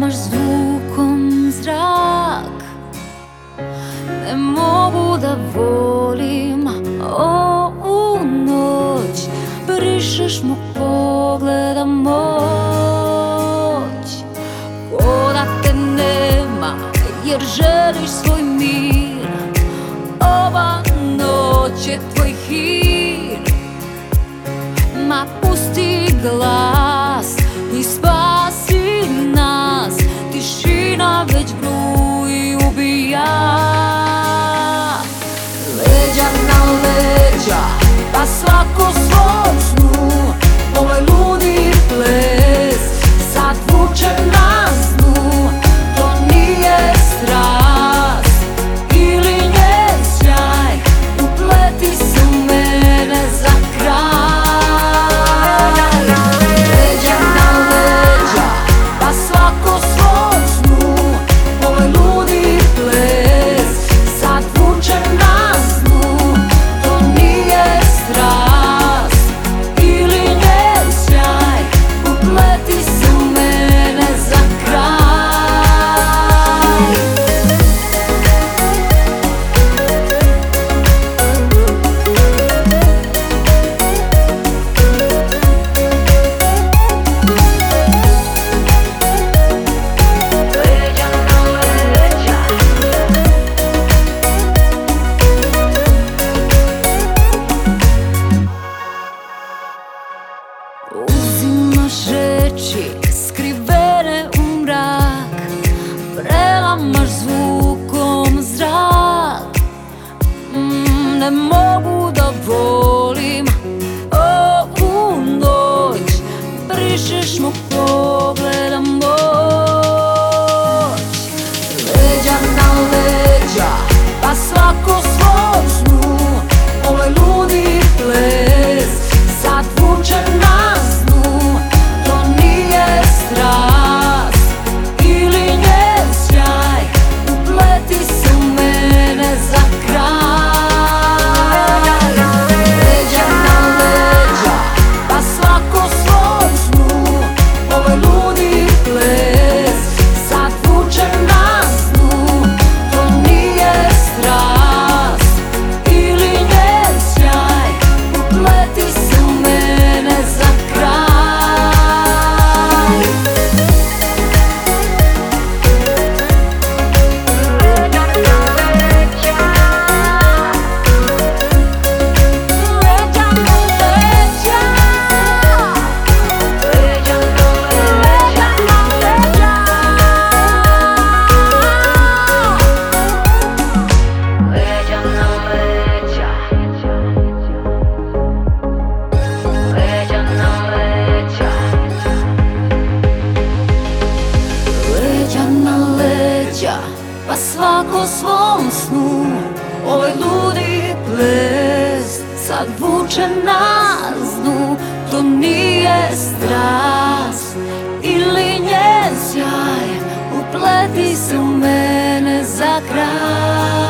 prelamaš zvukom zrak. Ne mogu da volim ovu noć, brišeš mu pogleda moć. Ko da te nema jer želiš svoj mir, ova noć je tvoj hir. Ma pusti glas i spasi nas, tišina već bruji, ubija. Leđa na leđa, pa svako svom snu, ovaj ludi ples sad vuče nas dnu. To nije strast ili njen sjaj, upleti se u mene za kraj. Leđa na leđa, pa svako svom snu, ovaj ludi ples sad vuče nas dnu. To nije strast ili njen sjaj, upleti se u mene za kraj. Uzimaš reči skrivene u mrak, prelamaš zvukom zrak. Ne mogu da volim ovu noć, brišeš mu pogleda moć. Leđa na leđa, pa svako svom snu, ovaj ludi ples sad vuče nas dnu. To nije strast ili njen sjaj, upleti se u mene za kraj. Leđa na leđa, pa svako svom snu, ovaj ludi ples sad vuče nas dnu. To nije strast ili njen sjaj, upleti se u mene za kraj. Leđa na leđa, pa svako svom snu, ovaj ludi ples sad vuče nas dnu. To nije strast ili njen sjaj, upleti se u mene za kraj.